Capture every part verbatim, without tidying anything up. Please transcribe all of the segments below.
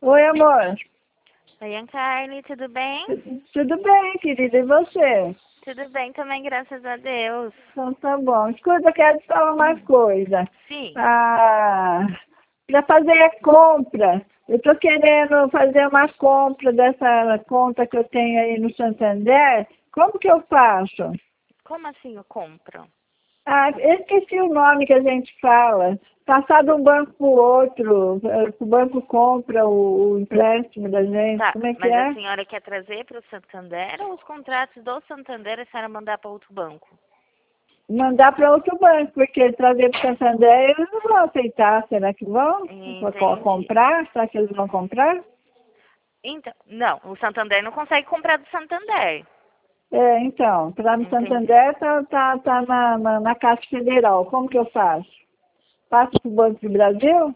Oi, amor. Oi, Ancarne, tudo bem? Tudo bem, querida, e você? Tudo bem também, graças a Deus. Então tá bom. Escuta, eu quero te falar uma coisa. Sim. Ah, para fazer a compra, eu tô querendo fazer uma compra dessa conta que eu tenho aí no Santander. Como que eu faço? Como assim eu compro? Ah, eu esqueci o nome que a gente fala. Passar de um banco para o outro, eh, o banco compra o, o empréstimo da gente. Tá, Como é que mas a é? senhora quer trazer para o Santander ou os contratos do Santander a senhora mandar para outro banco? Mandar para outro banco, porque trazer para o Santander eles não vão aceitar. Será que vão Co- co- Entendi. comprar? Será que eles vão comprar? Então, não, o Santander não consegue comprar do Santander. É, então, para no Entendi. Santander tá, tá, tá na, na, na Caixa Federal. Como que eu faço? Passo para o Banco do Brasil?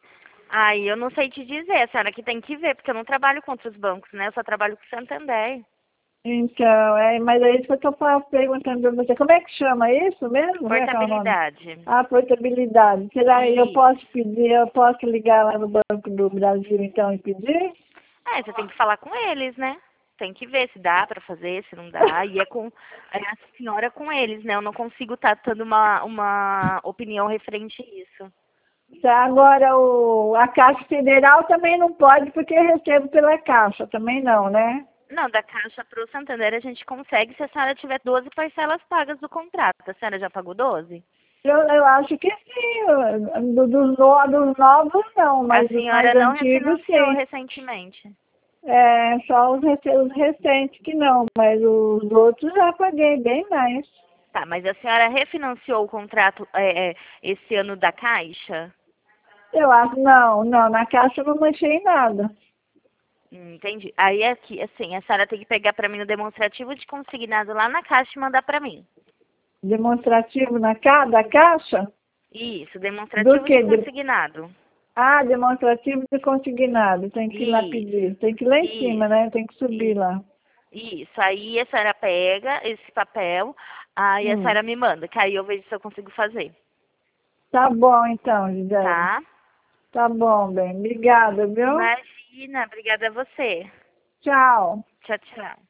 Aí eu não sei te dizer, a senhora que tem que ver, porque eu não trabalho com outros bancos, né? Eu só trabalho com o Santander. Então, é, mas é isso que eu estou perguntando para você. Como é que chama isso mesmo? Como é que é o nome? Portabilidade. Ah, portabilidade. Será que eu Isso. posso pedir, eu posso ligar lá no Banco do Brasil então e pedir? É, você tem que falar com eles, né? Tem que ver se dá pra fazer, se não dá. E é com é a senhora com eles, né? Eu não consigo estar dando uma, uma opinião referente a isso. Tá, agora o, a Caixa Federal também não pode porque eu recebo pela Caixa, também não, né? Não, da Caixa pro Santander a gente consegue se a senhora tiver doze parcelas pagas do contrato. A senhora já pagou doze? Eu, eu acho que sim, do- dos, no, dos novos não, A mas dos mais senhora não antigos refinanciou sim. recentemente. É, só os, rece- os recentes que não, mas os outros já paguei bem mais. Tá, mas a senhora refinanciou o contrato é, é, esse ano da Caixa? Eu acho, não, não, na Caixa eu não manchei em nada. Hum, Entendi. Aí aqui, assim, a senhora tem que pegar pra mim o demonstrativo de consignado lá na Caixa e mandar pra mim. Demonstrativo na ca, da Caixa? Isso, Do demonstrativo de que? De, consignado. ah, demonstrativo de consignado. Tem que ir lá Isso, pedir. Tem que ir lá em cima, isso, né? Tem que subir isso. lá. Isso. Aí a senhora pega esse papel, aí a Hum. senhora me manda, que aí eu vejo se eu consigo fazer. Tá bom então, Gisele. Tá? Tá bom, bem. Obrigada, viu? Imagina, obrigada a você. Tchau. Tchau, tchau.